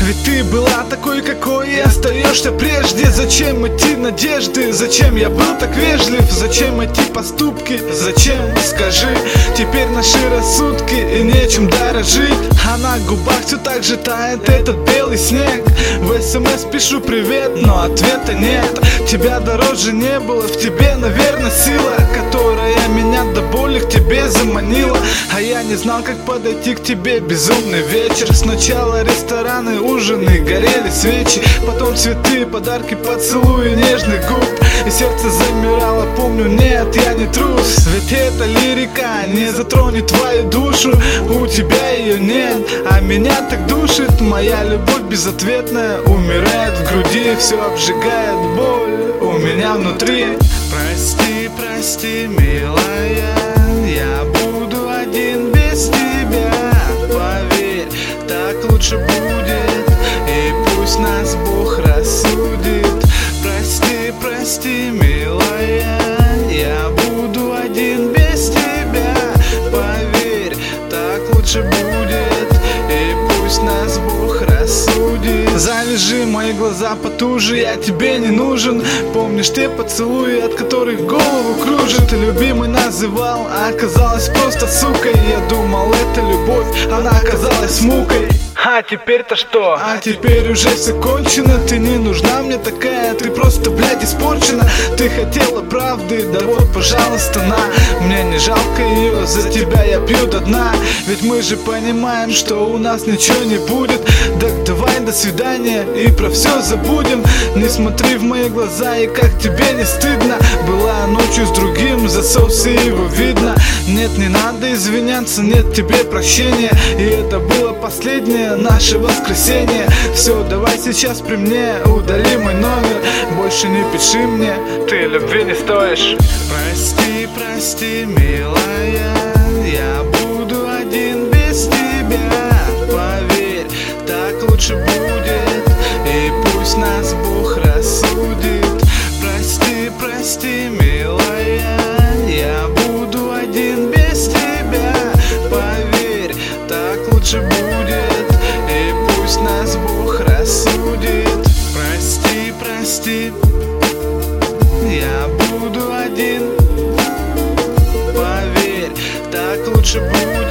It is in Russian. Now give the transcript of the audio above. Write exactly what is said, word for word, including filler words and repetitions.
Ведь ты была такой, какой и остаешься прежде. Зачем эти надежды? Зачем я был так вежлив? Зачем эти поступки? Зачем, скажи? Теперь наши рассудки и нечем дорожить. А на губах все так же тает этот белый снег. В СМС пишу привет, но ответа нет. Тебя дороже не было, в тебе, наверное, сила, которая меня до боли к тебе заманила. А я не знал, как подойти к тебе. Безумный вечер. Сначала рестораны, ужины, горели свечи, потом цветы, подарки, поцелуи нежных губ. И сердце замирало, помню, нет, я не трус. Ведь эта лирика не затронет твою душу. У тебя ее нет, а меня так душит. Моя любовь безответная умирает в груди. Все обжигает боль у меня внутри. Прости, прости, милая, я буду один без тебя. Поверь, так лучше будет, и пусть нас Бог рассудит. Прости, прости, милая, я буду один без тебя. Поверь, так лучше будет, и пусть нас Бог рассудит. Завяжи мои глаза потуже, я тебе не нужен. Помнишь те поцелуи, от которых голову кружит? Любимый называл, а оказалась просто сукой. Я думал, это любовь, она оказалась мукой. А теперь-то что? А теперь уже все кончено. Ты не нужна мне такая, ты просто, блядь, испорчена. Ты хотела правды, да вот, пожалуйста, на. Мне не жалко ее, за тебя я пью до дна. Ведь мы же понимаем, что у нас ничего не будет. Так давай, до свидания, и про все забудем. Не смотри в мои глаза, и как тебе не стыдно. Была ночью с другим, за соусы его видно. Нет, не надо извиняться, нет тебе прощения. И это было последнее наше воскресенье. Все, давай сейчас при мне, удали мой номер. Больше не пиши мне, ты любви не стоишь. Прости, прости, милая, я буду один без тебя. Поверь, так лучше будет, и пусть нас Бог рассудит. Прости, прости, милая, я буду один без тебя. Поверь, так лучше будет, и пусть нас Бог рассудит. Прости, прости, я буду один. Поверь, так лучше будет.